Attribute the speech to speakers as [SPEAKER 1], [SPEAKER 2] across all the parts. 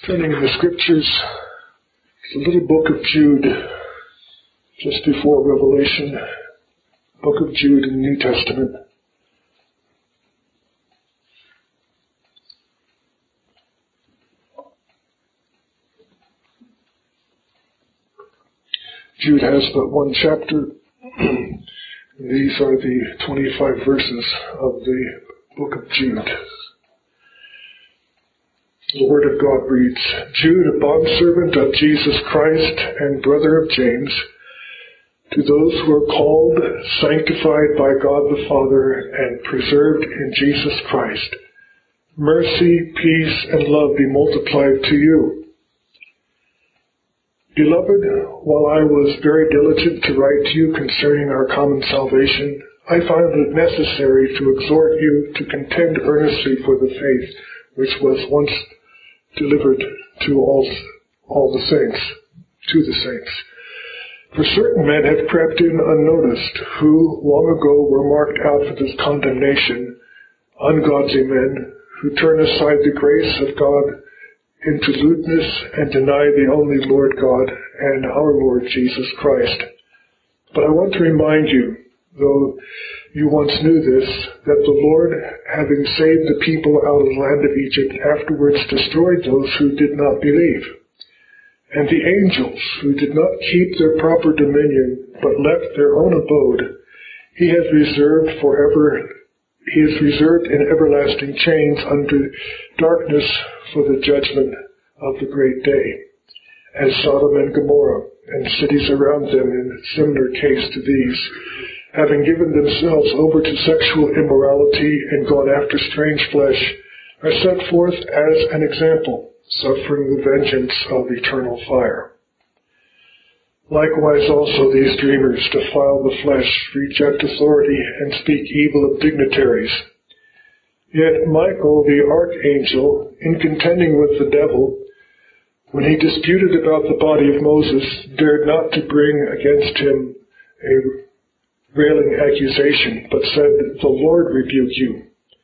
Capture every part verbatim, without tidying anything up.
[SPEAKER 1] Turning in the scriptures, the little book of Jude, just before Revelation, book of Jude in the New Testament. Jude has but one chapter. These are the twenty-five verses of the book of Jude. The Word of God reads, Jude, a bondservant of Jesus Christ and brother of James, to those who are called, sanctified by God the Father, and preserved in Jesus Christ, mercy, peace, and love be multiplied to you. Beloved, while I was very diligent to write to you concerning our common salvation, I found it necessary to exhort you to contend earnestly for the faith which was once delivered to all, all the saints, to the saints. For certain men have crept in unnoticed, who long ago were marked out for this condemnation, ungodly men, who turn aside the grace of God into lewdness and deny the only Lord God and our Lord Jesus Christ. But I want to remind you, though you once knew this, that the Lord, having saved the people out of the land of Egypt, afterwards destroyed those who did not believe. And the angels, who did not keep their proper dominion, but left their own abode, he has reserved forever, he has reserved in everlasting chains unto darkness for the judgment of the great day, as Sodom and Gomorrah, and cities around them in similar case to these, having given themselves over to sexual immorality and gone after strange flesh, are set forth as an example, suffering the vengeance of eternal fire. Likewise also these dreamers defile the flesh, reject authority, and speak evil of dignitaries. Yet Michael the archangel, in contending with the devil, when he disputed about the body of Moses, dared not to bring against him a railing accusation, but said, The Lord rebuke you.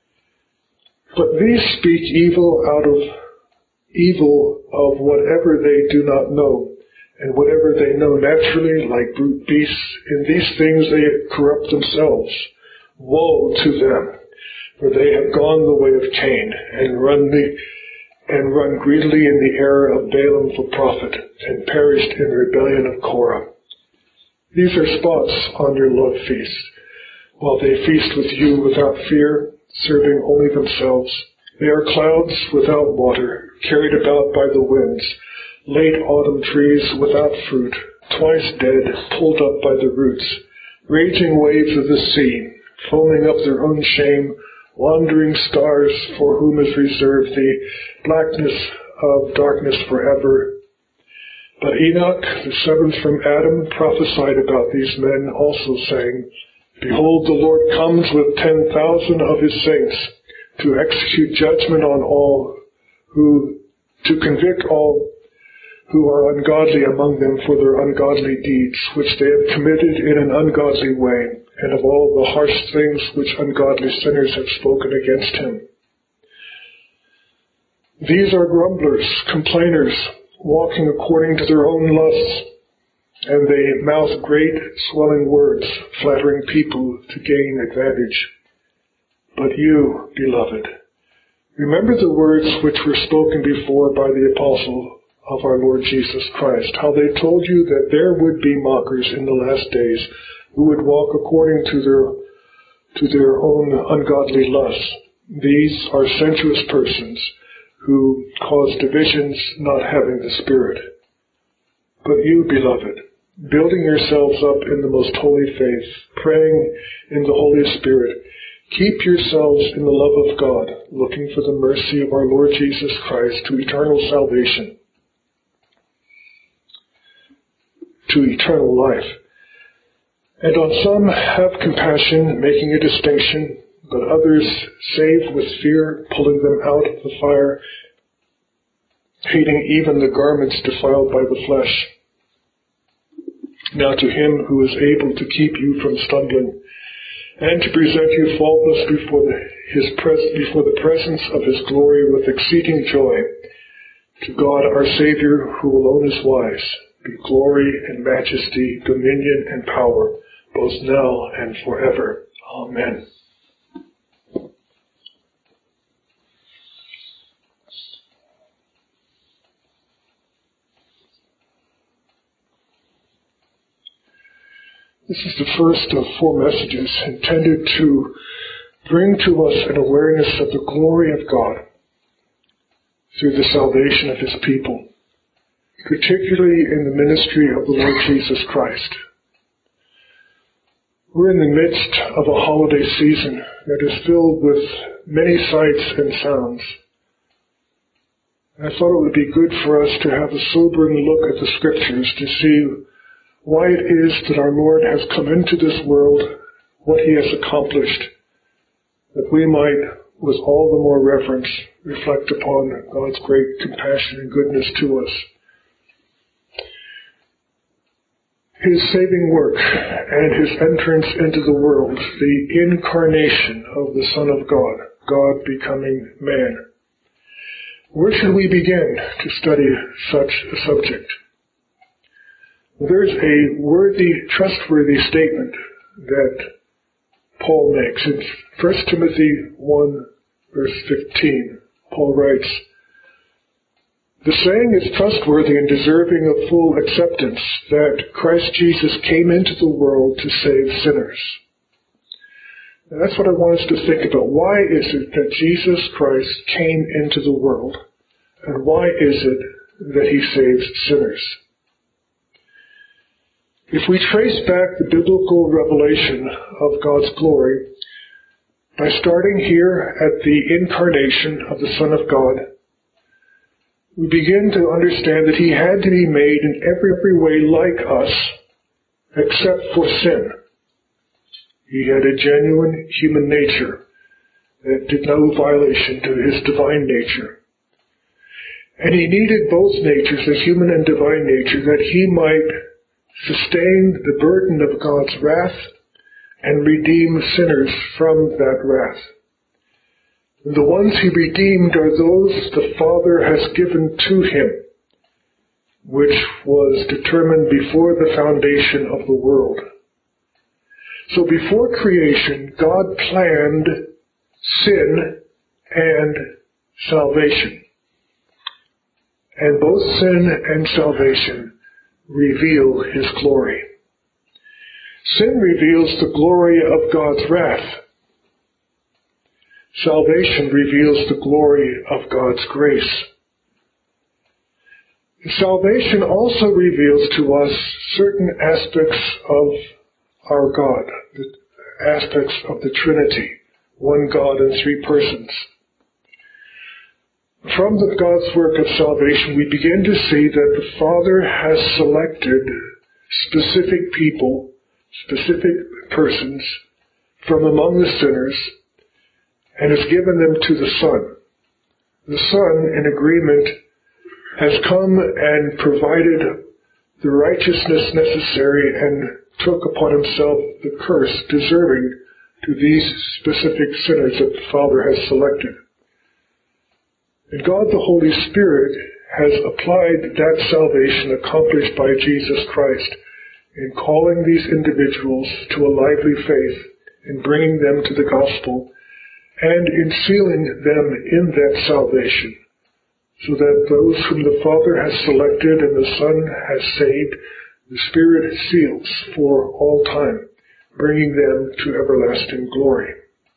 [SPEAKER 1] But these speak evil out of evil of whatever they do not know, and whatever they know naturally, like brute beasts, in these things they corrupt themselves. Woe to them, for they have gone the way of Cain, and run the and run greedily in the error of Balaam the prophet, and perished in the rebellion of Korah. These are spots on your love feast, while they feast with you without fear, serving only themselves. They are clouds without water, carried about by the winds, late autumn trees without fruit, twice dead, pulled up by the roots, raging waves of the sea, foaming up their own shame, wandering stars for whom is reserved the blackness of darkness forever. But Enoch, the seventh from Adam, prophesied about these men, also saying, Behold, the Lord comes with ten thousand of his saints, to execute judgment on all who, to convict all who are ungodly among them for their ungodly deeds, which they have committed in an ungodly way, and of all the harsh things which ungodly sinners have spoken against him. These are grumblers, complainers, walking according to their own lusts, and they mouth great, swelling words, flattering people to gain advantage. But you, beloved, remember the words which were spoken before by the apostle of our Lord Jesus Christ, how they told you that there would be mockers in the last days who would walk according to their to their own ungodly lusts. These are sensuous persons who cause divisions, not having the Spirit. But you, beloved, building yourselves up in the most holy faith, praying in the Holy Spirit, keep yourselves in the love of God, looking for the mercy of our Lord Jesus Christ to eternal salvation, to eternal life. And on some have compassion, making a distinction, but others save with fear, pulling them out of the fire, hating even the garments defiled by the flesh. Now to him who is able to keep you from stumbling, and to present you faultless before the, his pres- before the presence of his glory with exceeding joy, To God our Savior, who alone is wise, be glory and majesty, dominion and power, both now and forever. Amen. This is the first of four messages intended to bring to us an awareness of the glory of God through the salvation of His people, particularly in the ministry of the Lord Jesus Christ. We're in the midst of a holiday season that is filled with many sights and sounds. I thought it would be good for us to have a sobering look at the Scriptures to see why it is that our Lord has come into this world, what He has accomplished, that we might, with all the more reverence, reflect upon God's great compassion and goodness to us. His saving work and His entrance into the world, the incarnation of the Son of God, God becoming man. Where should we begin to study such a subject? Well, there's a worthy, trustworthy statement that Paul makes. In First Timothy one, verse fifteen, Paul writes, "The saying is trustworthy and deserving of full acceptance, that Christ Jesus came into the world to save sinners." And that's what I want us to think about. Why is it that Jesus Christ came into the world? And why is it that He saves sinners? If we trace back the biblical revelation of God's glory by starting here at the incarnation of the Son of God, we begin to understand that He had to be made in every, every way like us, except for sin. He had a genuine human nature that did no violation to His divine nature. And He needed both natures, His human and divine nature, that He might sustain the burden of God's wrath and redeem sinners from that wrath. And the ones He redeemed are those the Father has given to Him, which was determined before the foundation of the world. So before creation, God planned sin and salvation. And both sin and salvation reveal His glory. Sin reveals the glory of God's wrath. Salvation reveals the glory of God's grace. Salvation also reveals to us certain aspects of our God, the aspects of the Trinity, one God in three persons. From the God's work of salvation, we begin to see that the Father has selected specific people, specific persons from among the sinners, and has given them to the Son. The Son, in agreement, has come and provided the righteousness necessary and took upon Himself the curse deserving to these specific sinners that the Father has selected. And God the Holy Spirit has applied that salvation accomplished by Jesus Christ in calling these individuals to a lively faith, in bringing them to the gospel, and in sealing them in that salvation, so that those whom the Father has selected and the Son has saved, the Spirit seals for all time, bringing them to everlasting glory.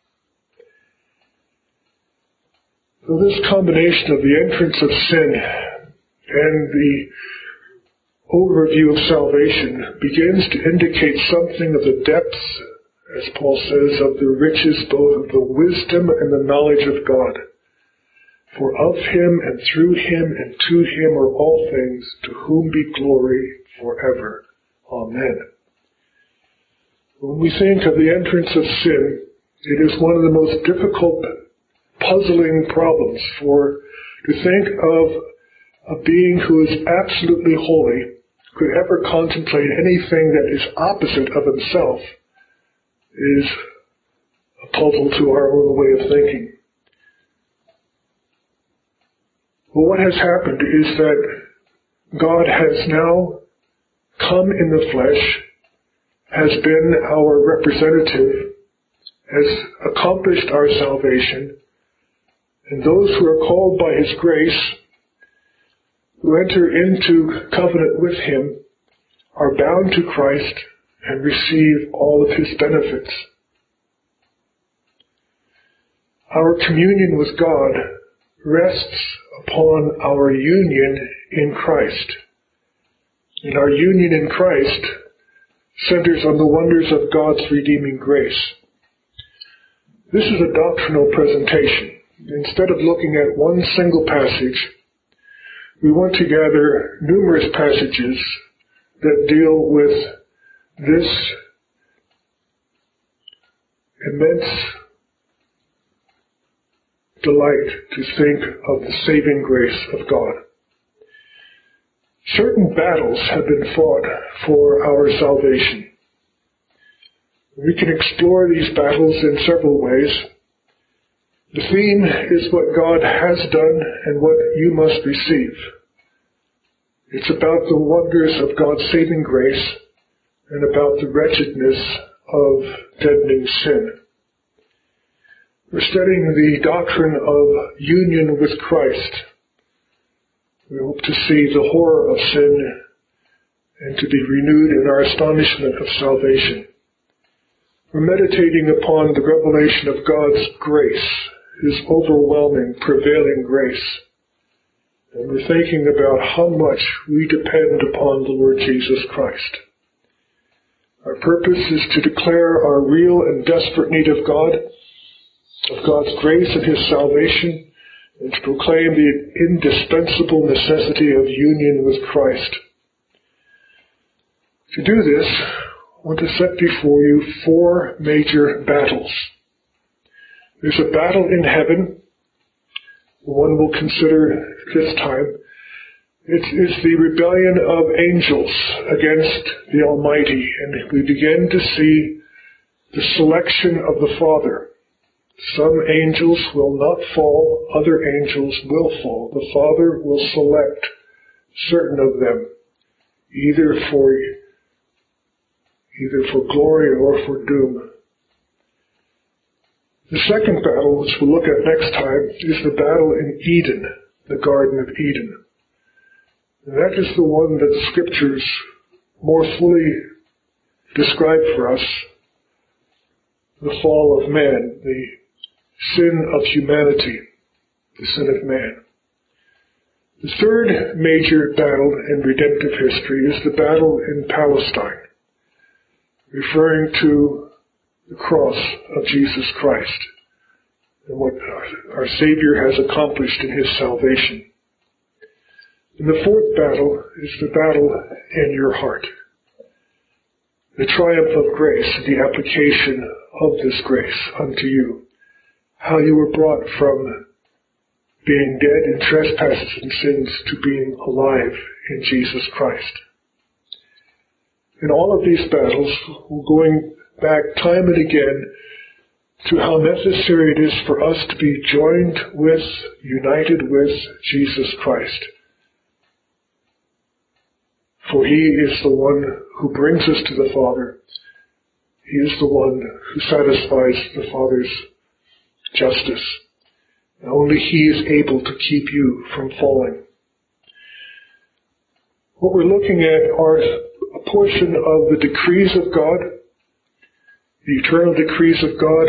[SPEAKER 1] So this combination of the entrance of sin and the overview of salvation begins to indicate something of the depths, as Paul says, of the riches both of the wisdom and the knowledge of God. For of Him and through Him and to Him are all things, to whom be glory forever. Amen. When we think of the entrance of sin, it is one of the most difficult, puzzling problems, for to think of a being who is absolutely holy could ever contemplate anything that is opposite of Himself is a puzzle to our own way of thinking. Well, what has happened is that God has now come in the flesh, has been our representative, has accomplished our salvation, and those who are called by His grace, who enter into covenant with Him, are bound to Christ and receive all of His benefits. Our communion with God rests upon our union in Christ. And our union in Christ centers on the wonders of God's redeeming grace. This is a doctrinal presentation. Instead of looking at one single passage, we want to gather numerous passages that deal with this immense delight to think of the saving grace of God. Certain battles have been fought for our salvation. We can explore these battles in several ways. The theme is what God has done and what you must receive. It's about the wonders of God's saving grace and about the wretchedness of deadening sin. We're studying the doctrine of union with Christ. We hope to see the horror of sin and to be renewed in our astonishment of salvation. We're meditating upon the revelation of God's grace, His overwhelming, prevailing grace. And we're thinking about how much we depend upon the Lord Jesus Christ. Our purpose is to declare our real and desperate need of God, of God's grace and His salvation, and to proclaim the indispensable necessity of union with Christ. To do this, I want to set before you four major battles. There's a battle in heaven, one we'll consider this time. It is the rebellion of angels against the Almighty, and we begin to see the selection of the Father. Some angels will not fall, other angels will fall. The Father will select certain of them, either for either for glory or for doom. The second battle, which we'll look at next time, is the battle in Eden, the Garden of Eden. And that is the one that the Scriptures more fully describe for us, the fall of man, the sin of humanity, the sin of man. The third major battle in redemptive history is the battle in Palestine, referring to the cross of Jesus Christ and what our Savior has accomplished in His salvation. And the fourth battle is the battle in your heart, the triumph of grace, the application of this grace unto you. How you were brought from being dead in trespasses and sins to being alive in Jesus Christ. In all of these battles, we're going back time and again to how necessary it is for us to be joined with, united with Jesus Christ. For He is the one who brings us to the Father. He is the one who satisfies the Father's justice. And only He is able to keep you from falling. What we're looking at are a portion of the decrees of God, the eternal decrees of God.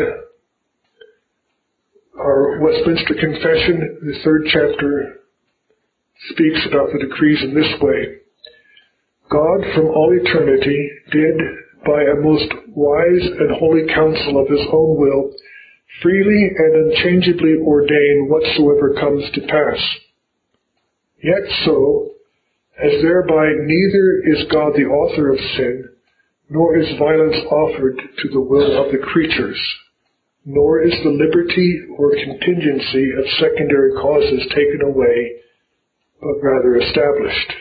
[SPEAKER 1] Our Westminster Confession, the third chapter, speaks about the decrees in this way. God from all eternity did, by a most wise and holy counsel of His own will, freely and unchangeably ordain whatsoever comes to pass. Yet so, as thereby neither is God the author of sin, nor is violence offered to the will of the creatures, nor is the liberty or contingency of secondary causes taken away, but rather established.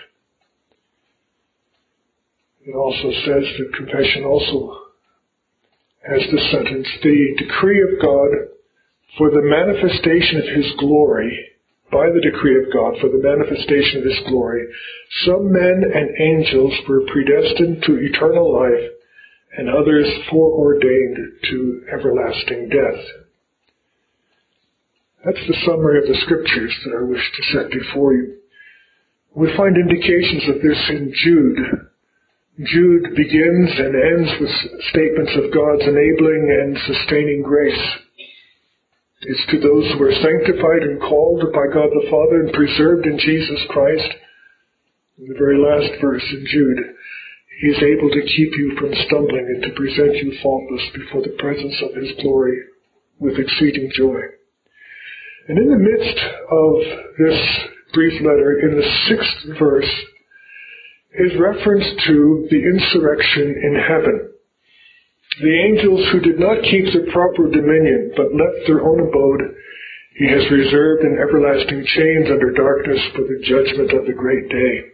[SPEAKER 1] It also says, the confession also has the sentence, the decree of God for the manifestation of His glory by the decree of God for the manifestation of His glory, some men and angels were predestined to eternal life, and others foreordained to everlasting death. That's the summary of the scriptures that I wish to set before you. We find indications of this in Jude. Jude begins and ends with statements of God's enabling and sustaining grace. It's to those who are sanctified and called by God the Father and preserved in Jesus Christ. In the very last verse in Jude, He is able to keep you from stumbling and to present you faultless before the presence of His glory with exceeding joy. And in the midst of this brief letter, in the sixth verse, is reference to the insurrection in heaven. The angels who did not keep their proper dominion, but left their own abode, He has reserved in everlasting chains under darkness for the judgment of the great day.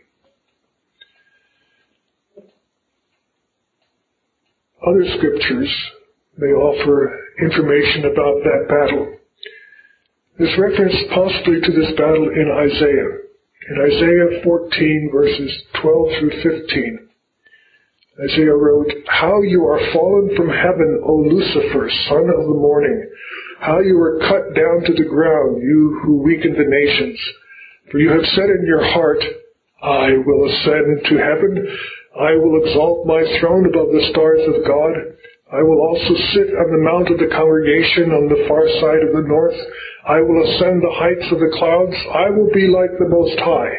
[SPEAKER 1] Other scriptures may offer information about that battle. There's reference possibly to this battle in Isaiah. In Isaiah fourteen, verses twelve through fifteen, Isaiah wrote, "How you are fallen from heaven, O Lucifer, son of the morning! How you are cut down to the ground, you who weaken the nations! For you have said in your heart, I will ascend to heaven. I will exalt my throne above the stars of God. I will also sit on the mount of the congregation on the far side of the north. I will ascend the heights of the clouds. I will be like the Most High.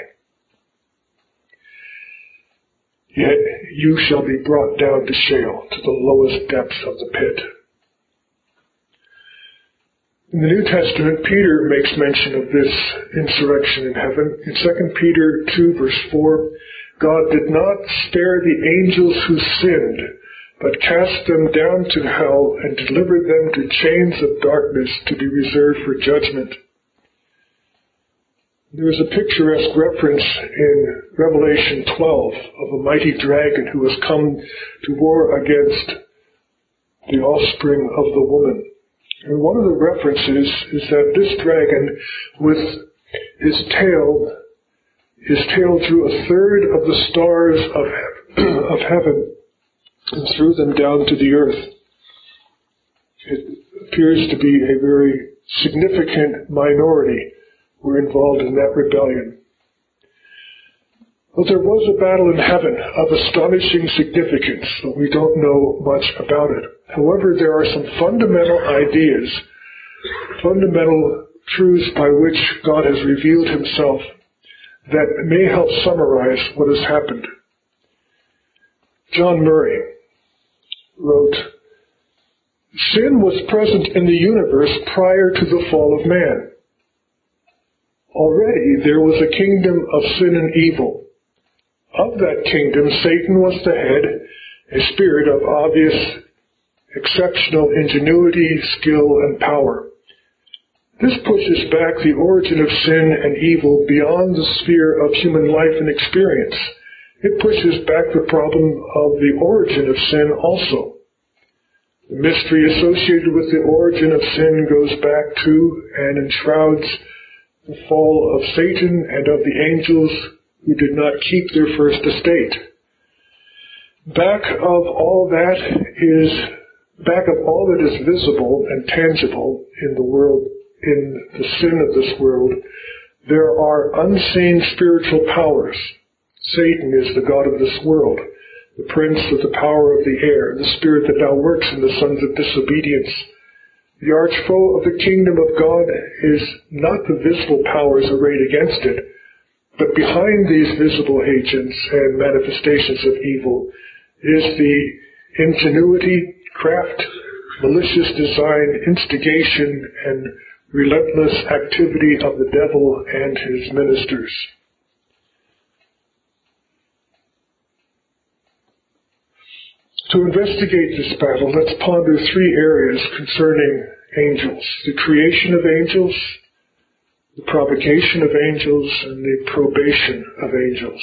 [SPEAKER 1] Yet you shall be brought down to Sheol, to the lowest depths of the pit." In the New Testament, Peter makes mention of this insurrection in heaven. In Second Peter two, verse four, "God did not spare the angels who sinned, but cast them down to hell and delivered them to chains of darkness to be reserved for judgment." There is a picturesque reference in Revelation twelve of a mighty dragon who has come to war against the offspring of the woman. And one of the references is that this dragon, with his tail, his tail drew a third of the stars of heaven, of heaven and threw them down to the earth. It appears to be a very significant minority were involved in that rebellion. Well, there was a battle in heaven of astonishing significance, but we don't know much about it. However, there are some fundamental ideas, fundamental truths by which God has revealed Himself that may help summarize what has happened. John Murray wrote, "Sin was present in the universe prior to the fall of man. Already there was a kingdom of sin and evil. Of that kingdom, Satan was the head, a spirit of obvious, exceptional ingenuity, skill, and power. This pushes back the origin of sin and evil beyond the sphere of human life and experience. It pushes back the problem of the origin of sin also. The mystery associated with the origin of sin goes back to and enshrouds the fall of Satan and of the angels who did not keep their first estate. Back of all that is, back of all that is visible and tangible in the world, in the sin of this world, there are unseen spiritual powers. Satan is the god of this world, the prince of the power of the air, the spirit that now works in the sons of disobedience. The arch foe of the kingdom of God is not the visible powers arrayed against it, but behind these visible agents and manifestations of evil is the ingenuity, craft, malicious design, instigation, and relentless activity of the devil and his ministers." To investigate this battle, let's ponder three areas concerning angels: the creation of angels, the provocation of angels, and the probation of angels.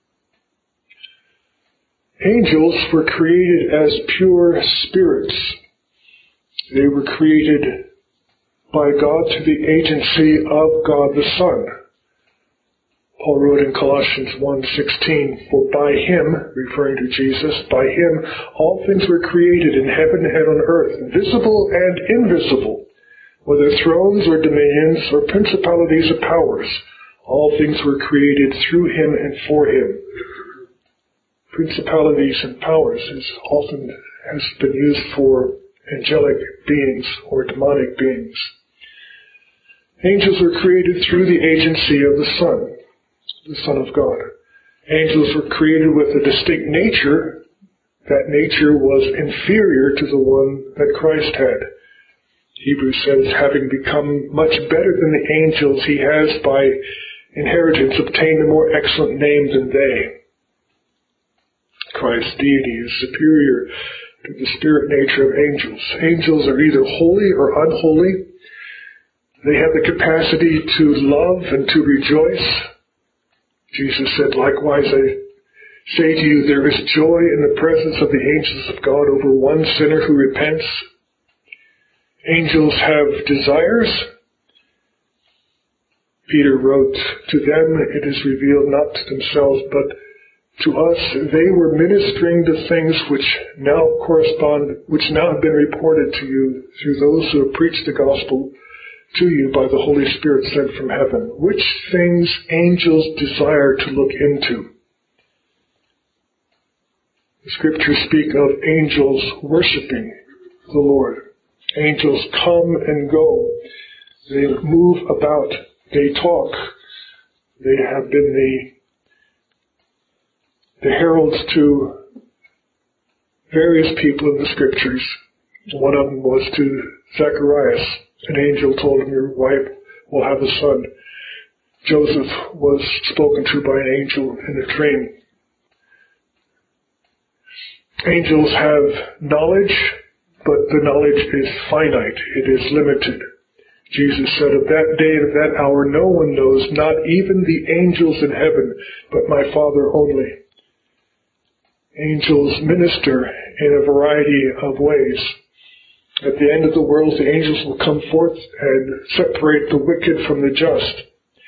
[SPEAKER 1] Angels were created as pure spirits. They were created by God through the agency of God the Son. Paul wrote in Colossians one sixteen, "For by him," referring to Jesus, "by him all things were created in heaven and on earth, visible and invisible, whether thrones or dominions or principalities or powers. All things were created through him and for him." Principalities and powers is often has been used for angelic beings or demonic beings. Angels were created through the agency of the Son, the Son of God. Angels were created with a distinct nature. That nature was inferior to the one that Christ had. Hebrews says, having become much better than the angels, he has by inheritance obtained a more excellent name than they. Christ's deity is superior to the spirit nature of angels. Angels are either holy or unholy. They have the capacity to love and to rejoice. Jesus said, "Likewise I say to you, there is joy in the presence of the angels of God over one sinner who repents." Angels have desires. Peter wrote, "To them it is revealed not to themselves, but to us they were ministering the things which now correspond, which now have been reported to you through those who have preached the gospel to you by the Holy Spirit sent from heaven, which things angels desire to look into." The scriptures speak of angels worshiping the Lord. Angels come and go. They move about. They talk. They have been the the heralds to various people in the scriptures. One of them was to Zacharias. An angel told him, "Your wife will have a son." Joseph was spoken to by an angel in a dream. Angels have knowledge, but the knowledge is finite. It is limited. Jesus said, "Of that day and of that hour no one knows, not even the angels in heaven, but my Father only." Angels minister in a variety of ways. At the end of the world, the angels will come forth and separate the wicked from the just.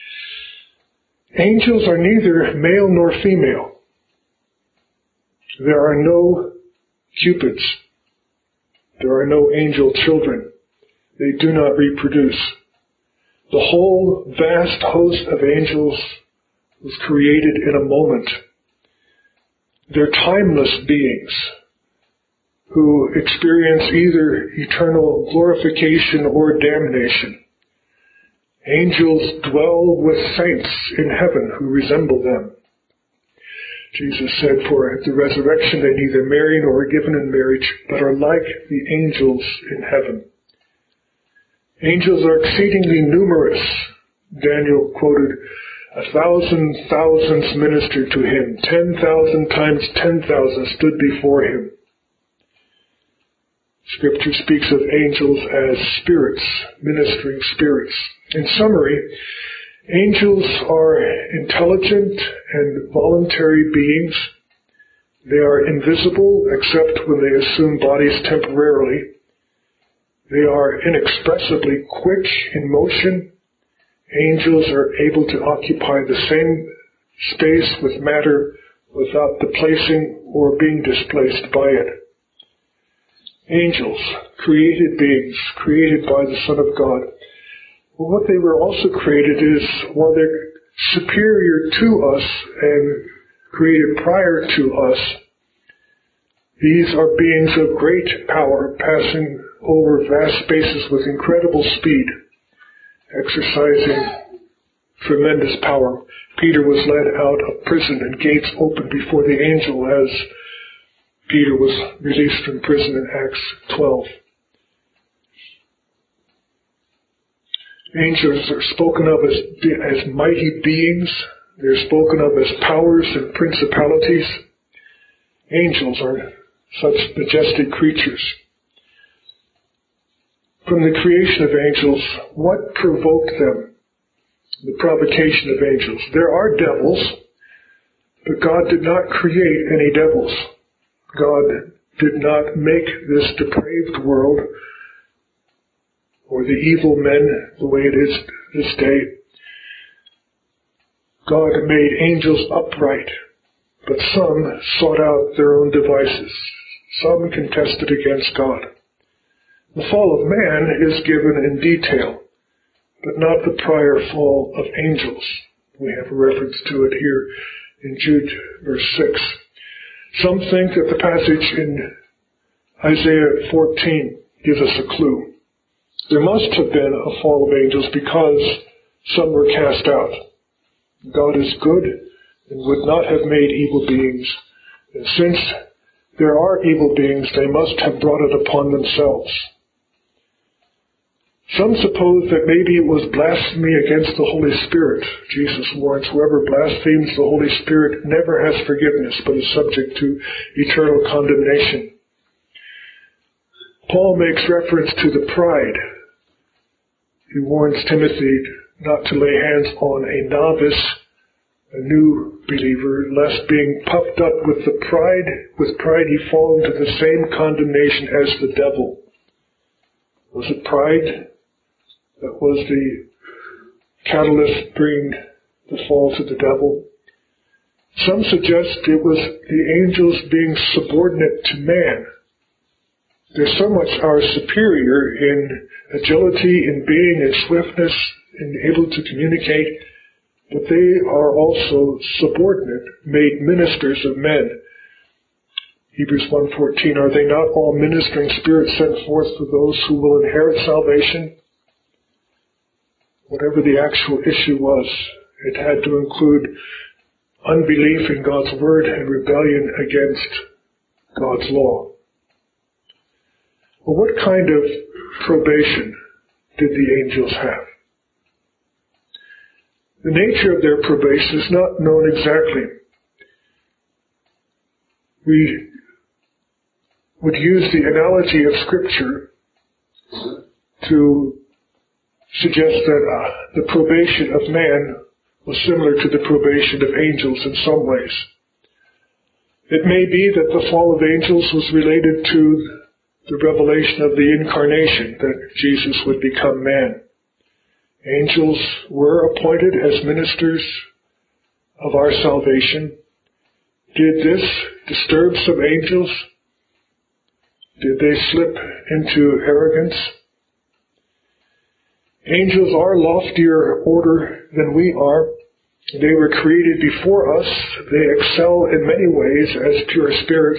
[SPEAKER 1] Angels are neither male nor female. There are no cupids. There are no angel children. They do not reproduce. The whole vast host of angels was created in a moment. They're timeless beings who experience either eternal glorification or damnation. Angels dwell with saints in heaven who resemble them. Jesus said, "For at the resurrection they neither marry nor are given in marriage, but are like the angels in heaven." Angels are exceedingly numerous. Daniel quoted, "A thousand thousands ministered to him. Ten thousand times ten thousand stood before him." Scripture speaks of angels as spirits, ministering spirits. In summary, angels are intelligent and voluntary beings. They are invisible except when they assume bodies temporarily. They are inexpressibly quick in motion. Angels are able to occupy the same space with matter without the placing or being displaced by it. Angels, created beings, created by the Son of God. Well, what they were also created is, while they're superior to us and created prior to us, these are beings of great power, passing over vast spaces with incredible speed, exercising tremendous power. Peter was led out of prison and gates opened before the angel as Peter was released from prison in Acts twelve. Angels are spoken of as, as mighty beings. They're spoken of as powers and principalities. Angels are such majestic creatures. From the creation of angels, what provoked them? The provocation of angels. There are devils, but God did not create any devils. God did not make this depraved world or the evil men, the way it is this day. God made angels upright, but some sought out their own devices. Some contested against God. The fall of man is given in detail, but not the prior fall of angels. We have a reference to it here in Jude, verse six. Some think that the passage in Isaiah fourteen gives us a clue. There must have been a fall of angels because some were cast out. God is good and would not have made evil beings. And since there are evil beings, they must have brought it upon themselves. Some suppose that maybe it was blasphemy against the Holy Spirit. Jesus warns, whoever blasphemes the Holy Spirit never has forgiveness, but is subject to eternal condemnation. Paul makes reference to the pride. He warns Timothy not to lay hands on a novice, a new believer, lest being puffed up with the pride, with pride he fall into the same condemnation as the devil. Was it pride that was the catalyst bringing the fall to the devil? Some suggest it was the angels being subordinate to man. They're so much our superior in agility, in being, in swiftness, in able to communicate, but they are also subordinate, made ministers of men. Hebrews one fourteen, are they not all ministering spirits sent forth for those who will inherit salvation? Whatever the actual issue was, it had to include unbelief in God's word and rebellion against God's law. Well, what kind of probation did the angels have? The nature of their probation is not known exactly. We would use the analogy of Scripture to suggest that uh, the probation of man was similar to the probation of angels in some ways. It may be that the fall of angels was related to the revelation of the incarnation, that Jesus would become man. Angels were appointed as ministers of our salvation. Did this disturb some angels? Did they slip into arrogance? Angels are loftier order than we are. They were created before us. They excel in many ways as pure spirits.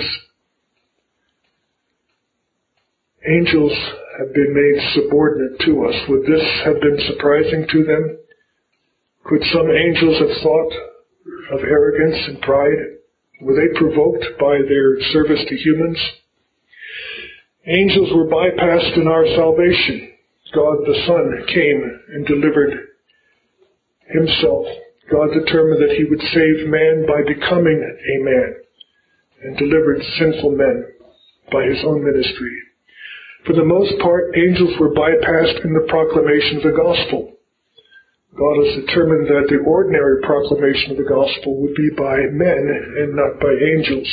[SPEAKER 1] Angels have been made subordinate to us. Would this have been surprising to them? Could some angels have thought of arrogance and pride? Were they provoked by their service to humans? Angels were bypassed in our salvation. God the Son came and delivered himself. God determined that he would save man by becoming a man and delivered sinful men by his own ministry. For the most part, angels were bypassed in the proclamation of the gospel. God has determined that the ordinary proclamation of the gospel would be by men and not by angels.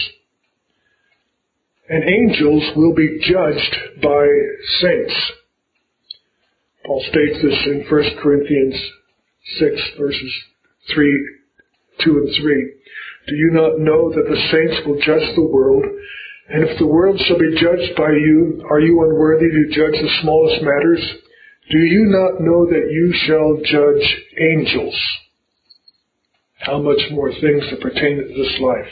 [SPEAKER 1] And angels will be judged by saints. Paul states this in First Corinthians six, verses three, two and three. Do you not know that the saints will judge the world? And if the world shall be judged by you, are you unworthy to judge the smallest matters? Do you not know that you shall judge angels? How much more things that pertain to this life?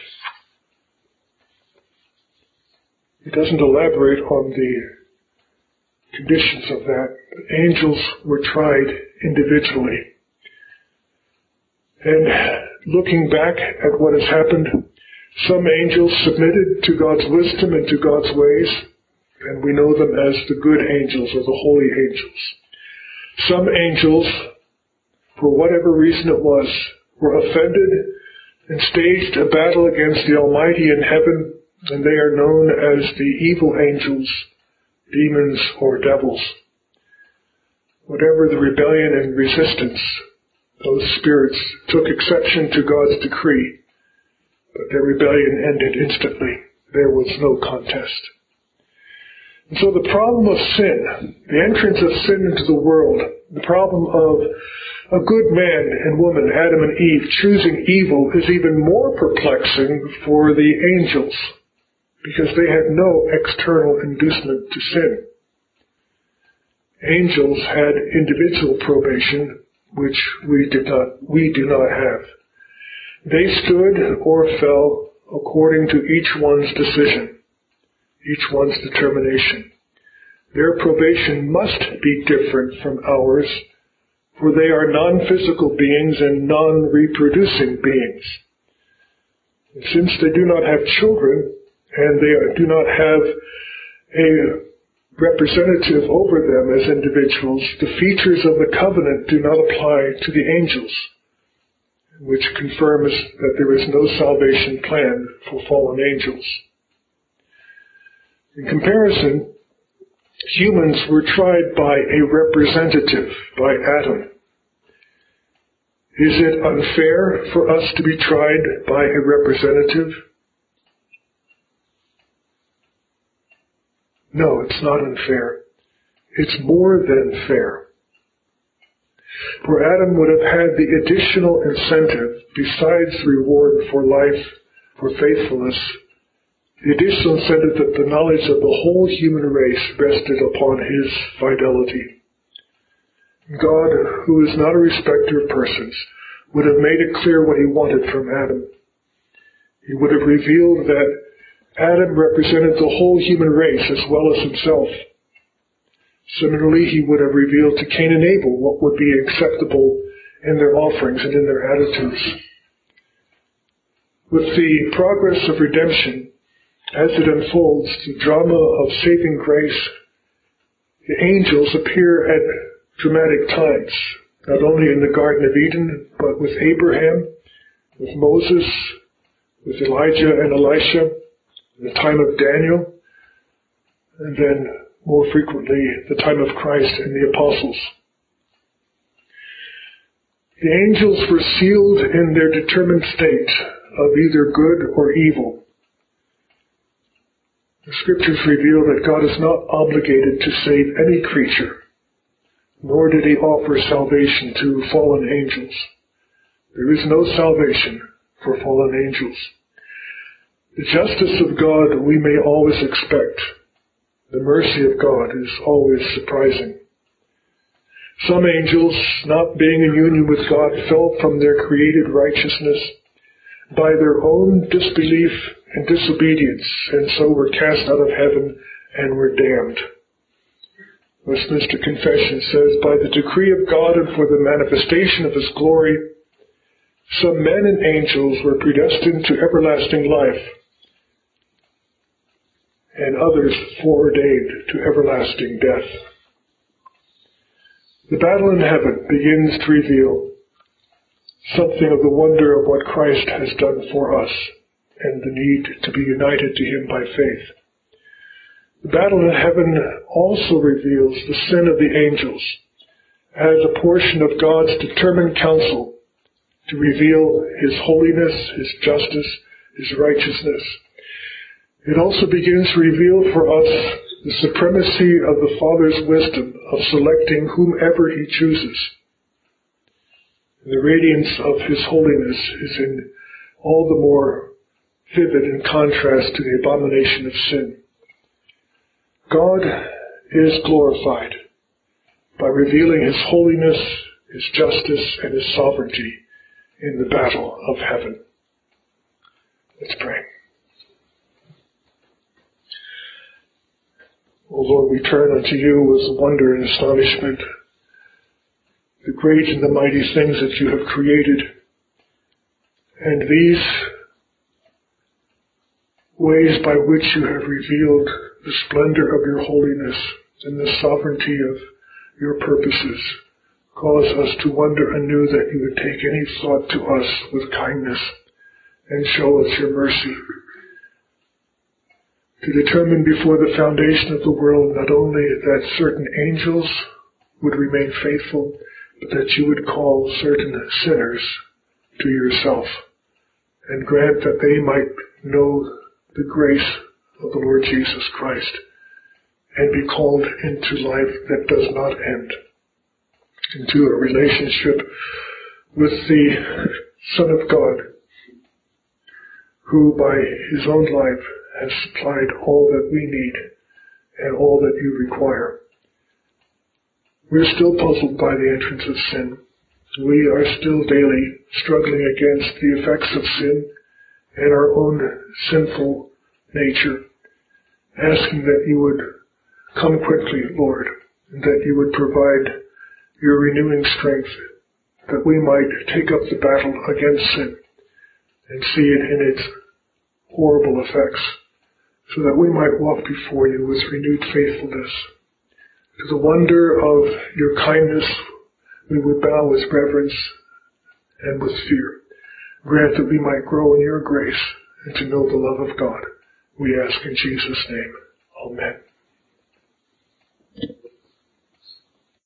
[SPEAKER 1] He doesn't elaborate on the conditions of that. Angels were tried individually. And looking back at what has happened, some angels submitted to God's wisdom and to God's ways, and we know them as the good angels or the holy angels. Some angels, for whatever reason it was, were offended and staged a battle against the Almighty in heaven, and they are known as the evil angels, demons, or devils. Whatever the rebellion and resistance, those spirits took exception to God's decree, but their rebellion ended instantly. There was no contest. And so the problem of sin, the entrance of sin into the world, the problem of a good man and woman, Adam and Eve, choosing evil is even more perplexing for the angels because they had no external inducement to sin. Angels had individual probation, which we did not, we do not have. They stood or fell according to each one's decision, each one's determination. Their probation must be different from ours, for they are non-physical beings and non-reproducing beings. And since they do not have children, and they do not have a representative over them as individuals, the features of the covenant do not apply to the angels, which confirms that there is no salvation plan for fallen angels. In comparison, humans were tried by a representative, by Adam. Is it unfair for us to be tried by a representative? No, it's not unfair. It's more than fair. For Adam would have had the additional incentive, besides the reward for life, for faithfulness, the additional incentive that the knowledge of the whole human race rested upon his fidelity. God, who is not a respecter of persons, would have made it clear what he wanted from Adam. He would have revealed that Adam represented the whole human race as well as himself. Similarly, he would have revealed to Cain and Abel what would be acceptable in their offerings and in their attitudes. With the progress of redemption, as it unfolds, the drama of saving grace, the angels appear at dramatic times, not only in the Garden of Eden, but with Abraham, with Moses, with Elijah and Elisha, the time of Daniel, and then more frequently the time of Christ and the apostles. The angels were sealed in their determined state of either good or evil. The scriptures reveal that God is not obligated to save any creature, nor did he offer salvation to fallen angels. There is no salvation for fallen angels. The justice of God we may always expect. The mercy of God is always surprising. Some angels, not being in union with God, fell from their created righteousness by their own disbelief and disobedience, and so were cast out of heaven and were damned. Westminster Confession says, by the decree of God and for the manifestation of his glory, some men and angels were predestined to everlasting life, and others foreordained to everlasting death. The battle in heaven begins to reveal something of the wonder of what Christ has done for us and the need to be united to him by faith. The battle in heaven also reveals the sin of the angels as a portion of God's determined counsel to reveal his holiness, his justice, his righteousness. It also begins to reveal for us the supremacy of the Father's wisdom of selecting whomever he chooses. The radiance of his holiness is in all the more vivid in contrast to the abomination of sin. God is glorified by revealing his holiness, his justice, and his sovereignty in the battle of heaven. Let's pray. O Lord, we turn unto you with wonder and astonishment, the great and the mighty things that you have created, and these ways by which you have revealed the splendor of your holiness and the sovereignty of your purposes cause us to wonder anew that you would take any thought to us with kindness and show us your mercy. To determine before the foundation of the world not only that certain angels would remain faithful, but that you would call certain sinners to yourself and grant that they might know the grace of the Lord Jesus Christ and be called into life that does not end, into a relationship with the Son of God, who by his own life has supplied all that we need and all that you require. We're still puzzled by the entrance of sin. We are still daily struggling against the effects of sin and our own sinful nature, asking that you would come quickly, Lord, and that you would provide your renewing strength, that we might take up the battle against sin and see it in its horrible effects, so that we might walk before you with renewed faithfulness. To the wonder of your kindness, we would bow with reverence and with fear. Grant that we might grow in your grace and to know the love of God. We ask in Jesus' name. Amen.